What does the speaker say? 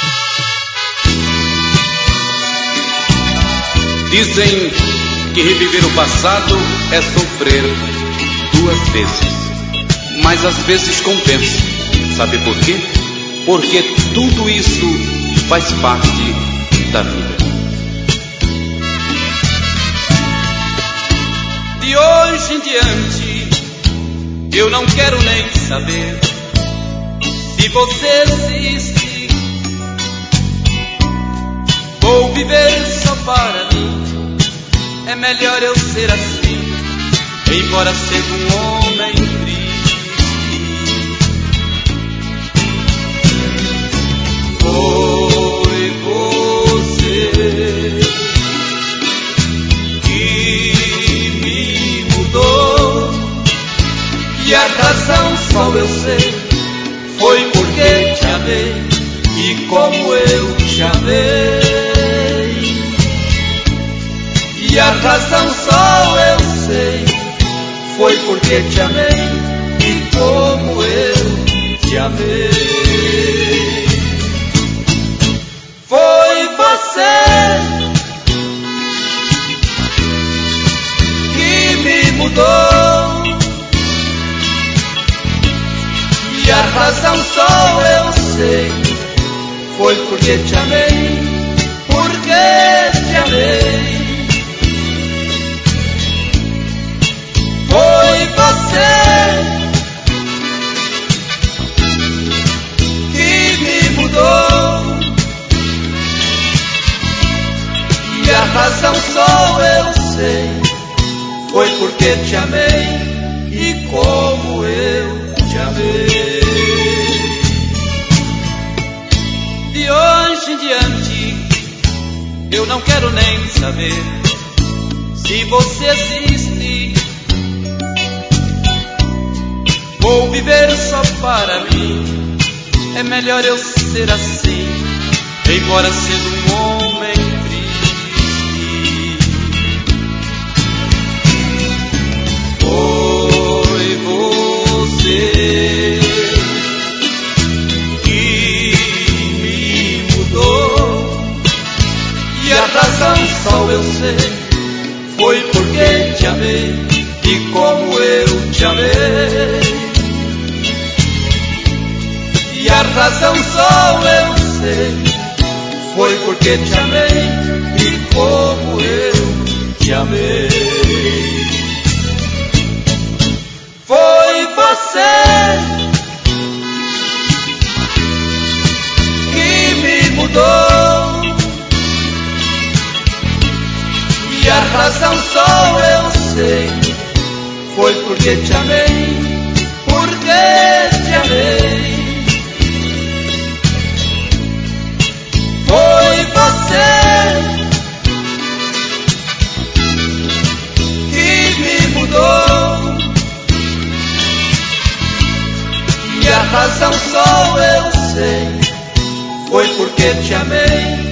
Dizem que reviver o passado é sofrer 2 vezes, mas às vezes compensa. Sabe por quê? Porque tudo isso faz parte da vida. De hoje em diante, eu não quero nem saber se você existe. Vou viver só para mim. É melhor eu ser assim, embora sendo um homem triste. Foi você que me mudou, e a razão só eu sei. Foi porque te amei, e como eu te amei. E a razão só eu sei. Foi porque te amei, e como eu te amei. Foi você que me mudou, e a razão só eu sei. Foi porque te amei, porque te amei. Foi você que me mudou, e a razão só eu sei. Foi porque te amei, e como eu te amei. De hoje em diante, eu não quero nem saber se você existe. Vou viver só para mim. É melhor eu ser assim, embora sendo um homem triste. Foi você que me mudou, e a razão só eu sei. Foi porque te amei, e como eu te amei. E a razão só eu sei. Foi porque te amei, e como eu te amei. Foi você que me mudou, e a razão só eu sei. Foi porque te amei, porque te amei. Foi você que me mudou, e a razão só eu sei. Foi porque te amei,